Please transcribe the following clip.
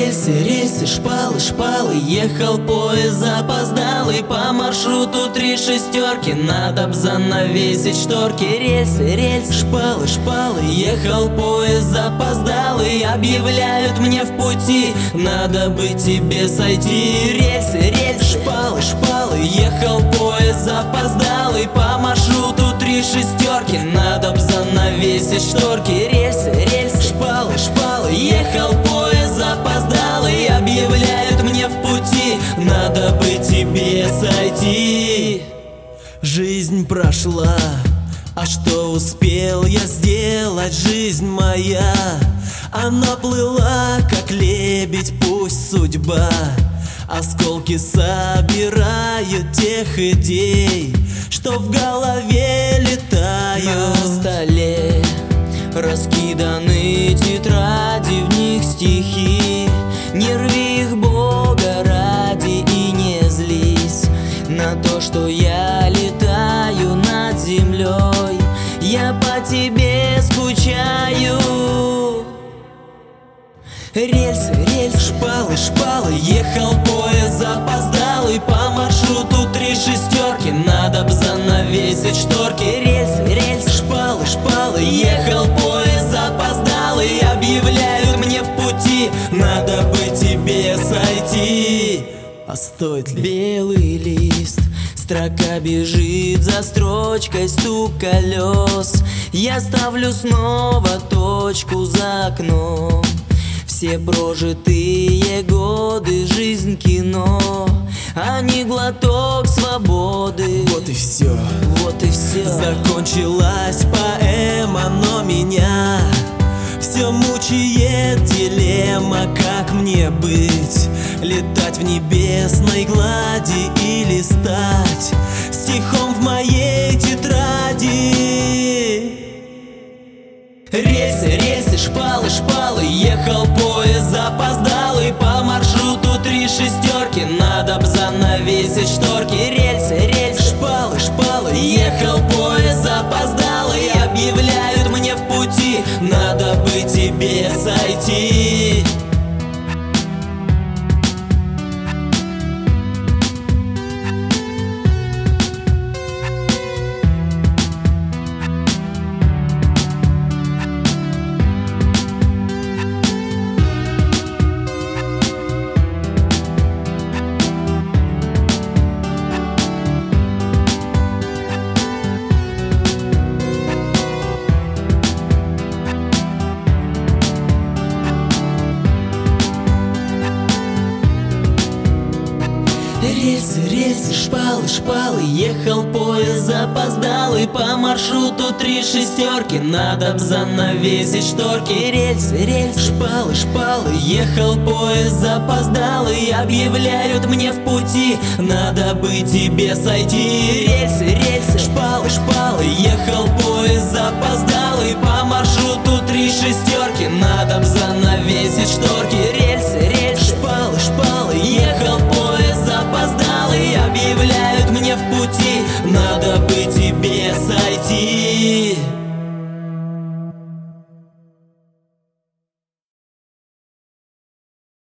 Рельсы, шпалы, шпалы, ехал поезд запоздалый. По маршруту 3 шестерки, надо б занавесить шторки. Рельсы, шпалы, шпалы, ехал поезд запоздалый. Объявляют мне в пути, надо бы тебе сойти. Рельсы, шпалы, шпалы, ехал поезд запоздалый. По маршруту 3 шестерки, надо б занавесить шторки. Рельсы, шпалы, шпалы, ехал поезд запоздалый. Объявляют мне в пути, надо бы тебе сойти. Жизнь прошла, а что успел я сделать? Жизнь моя, она плыла, как лебедь, пусть судьба осколки собирают тех идей, что в голове летают. На столе раскиданы тетради, в них стихи. Не рви их, Бога ради, и не злись на то, что я летаю над землей. Я по тебе скучаю. Рельсы, шпалы, шпалы, ехал поезд запоздалый. По маршруту 3 шестерки, надо б занавесить шторки. Рельсы, шпалы, шпалы, ехал поезд запоздалый. Объявляют мне в пути, надо бы тебе сойти. А стоит ли? Белый лист, строка бежит за строчкой, стук колес. Я ставлю снова точку за окном. Все прожитые годы, жизнь кино, а не глоток свободы. Вот и все, вот и все. Закончилась поэма, но меня все мучает дилемма. Как мне быть? Летать в небесной глади или стать стихом в моей тетради? Рельсы, шпалы, шпалы, ехал поезд запоздалый. По маршруту 3 шестерки, надо б занавесить шторки. Рельсы, шпалы, шпалы, ехал поезд запоздалый. Объявляют мне в пути, надо бы тебе сойти. Рельсы, шпалы, шпалы, ехал поезд запоздалый. По маршруту 3 шестерки, надо б занавесить шторки. Рельсы, шпалы, шпалы, ехал поезд запоздалый. Объявляют мне в пути, надо бы тебе сойти. Рельсы, шпалы, шпалы, ехал поезд запоздалый. По маршруту 3 шестерки, надо б занавесить шторки. Рельсы, шпалы, шпалы, ехал поезд запоздалый. Объявляют мне в пути, надо